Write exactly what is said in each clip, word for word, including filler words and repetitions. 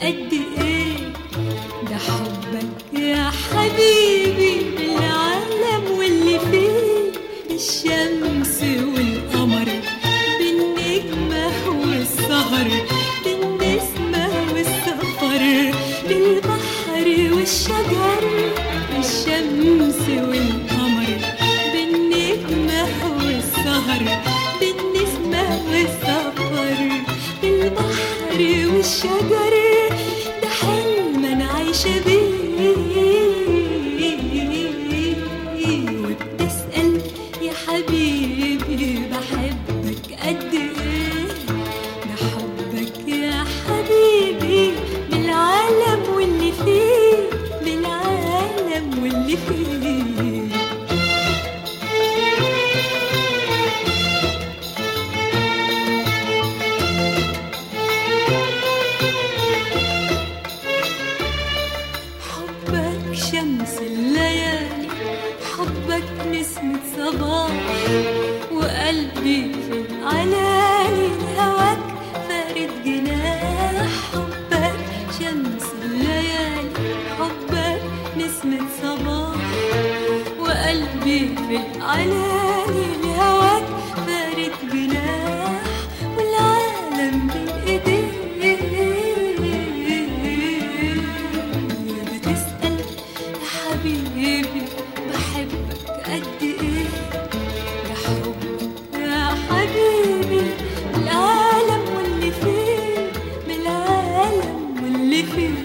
قد ايه ده حبك يا حبيبي بالعالم واللي فيه، بالشمس والقمر بالنجمة والسهر بالنسمة والسفر بالبحر والشجر، بالشمس والقمر بالنجمة والسهر بالنسمة والسفر بالبحر والشجر، ده حلم انا عايشة بيه. وبتسأل يا حبيبي بحبك قد ايه، ده حبك يا حبيبي بالعالم واللي فيه، بالعالم واللي فيه. حبك شمس الليالي، حبك نسمة صباح، وقلبي في العلالي هواك فارد جناح. حبك شمس الليالي، حبك نسمة صباح، وقلبي في العلالي هواك فارد جناح، والعالم بين ايديك. بتسأل يا حبيبي بحبك قد ايه، ده حبك يا حبيبي بالعالم واللي فيه، بالعالم واللي فيه.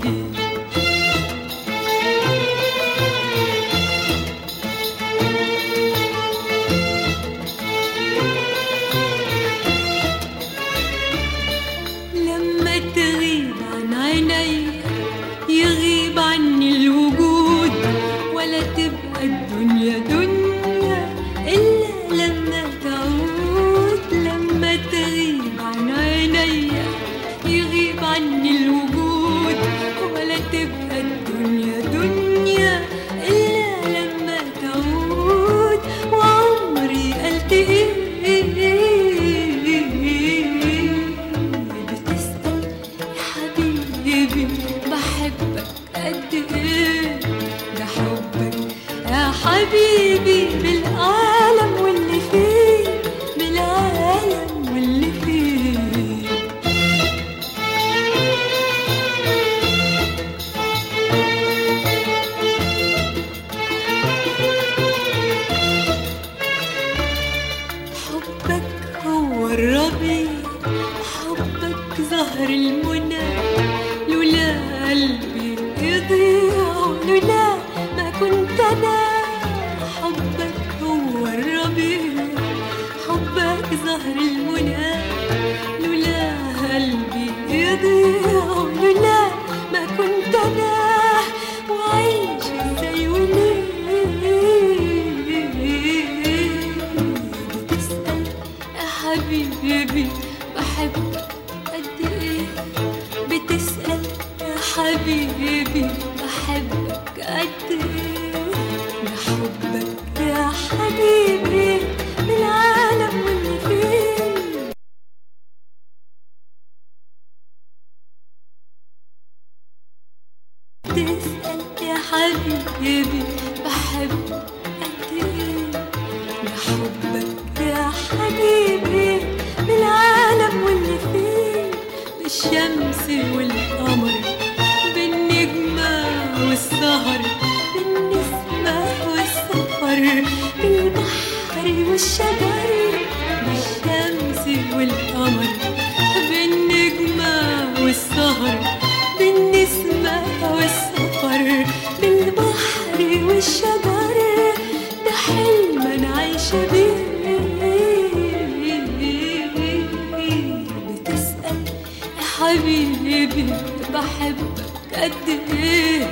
لما تغيب عن عيني يغيب عني الوجود، ولا تبقى الدنيا دنيا إلا لما تعود. لما تغيب عن عيني يغيب عني الوجود، ولا تبقى الدنيا دنيا إلا لما تعود. وعمري قلت إيه بتسأل يا حبيبي بحبك قد ايه، ده حبك يا حبيبي بالعالم واللي فيه، بالعالم واللي فيه. حبك هو الربيع، حبك زهر المنى، لولا قلبي يضيع لولا ما كنت انا. حبك هو الربيع، حبك زهر المنى، لولا قلبي يضيع لولا ما كنت انا. وعيش ازاي وليه بتسأل يا حبيبي بحبك قد ايه، بتسأل يا حبيبي بحبك قد ايه، ده حبك يا حبيبي بالعالم واللي فيه. بتسأل يا حبيبي بحبك قد ايه، ده حبك يا حبيبي بالعالم واللي فيه، بالشمس والقمر بالنجمة والسهر بالنسمة والسفر بالبحر والشجر، بالشمس والقمر بالنجمة والسهر بالنسمة والسفر بالبحر والشجر، ده حلم انا عايشة بيه. بتسأل يا حبيبي بحبك قد ايه،